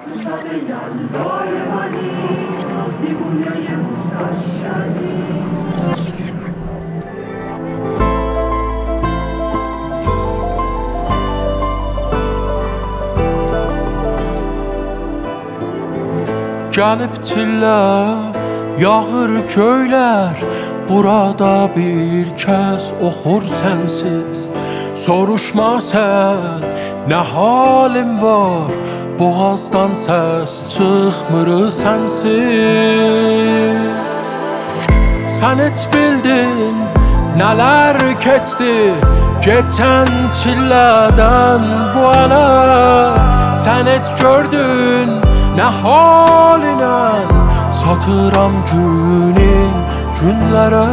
شب یلدای منی دیوونه مسشری Gəlib çillə, yağır göylər. Burada bir kəs oxur sənsiz. Soruşma sən, nə halin var? Boğazdan səs çıxmır sənsiz. Sən heç bildin, nələr keçdi geçən çillədən bu ana. Sən heç gördün, nə halinə satıram günü günlərə.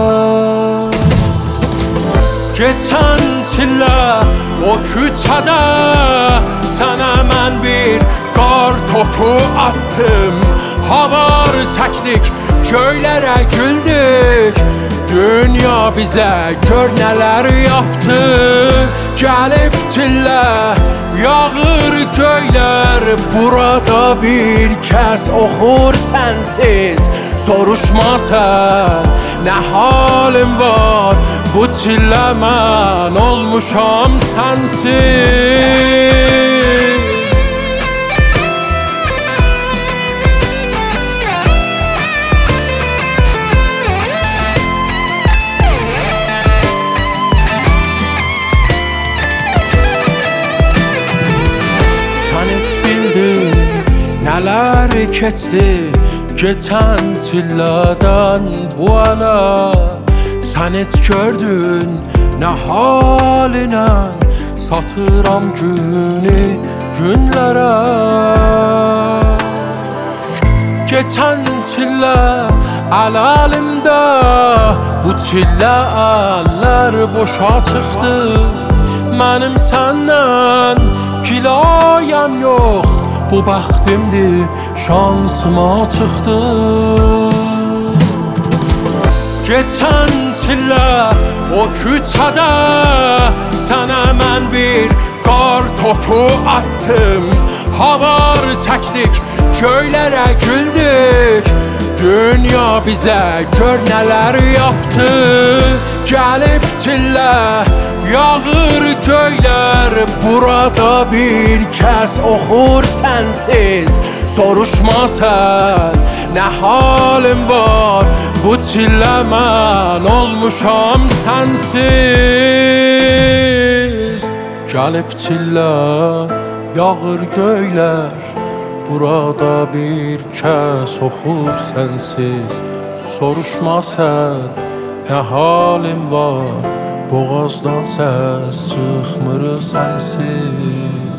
Geçən çillə o küçədə sənə mən bir qar topu attım. Havar çəkdik, göylərə güldük. Dünya bizə gör nələr yaptı. Gəlib çillə, yağır göylər. Burada bir kəs oxur sənsiz. Soruşma sən, nə halin var? Bu çillə mən olmuşam sənsiz. Nələr keçdi geçən çillədən bu ana. Sən heç gördün, nə halinə satıram günü günlərə. Geçən çillə əl-əlimdə, bu çillə əllər boşa çıxdı. Mənim səndən kilayəm yox, bu bəxtimdir, şansıma çıxdı. Geçən çillə o küçədə sənə mən bir qar topu attım. Havar çəkdik, göylərə güldük. Dünya bizə gör nələr yaptı. Gəlib çillə, yağır göylər. Burada bir kəs oxur sənsiz. Soruşma sən, nə halin var? Bu çillə mən olmuşam sənsiz. Gəlib çillə, yağır göylər. Burada bir kəs oxur sənsiz. Soruşma sən, nə halin var? Boğazdan səs çıxmır sənsiz.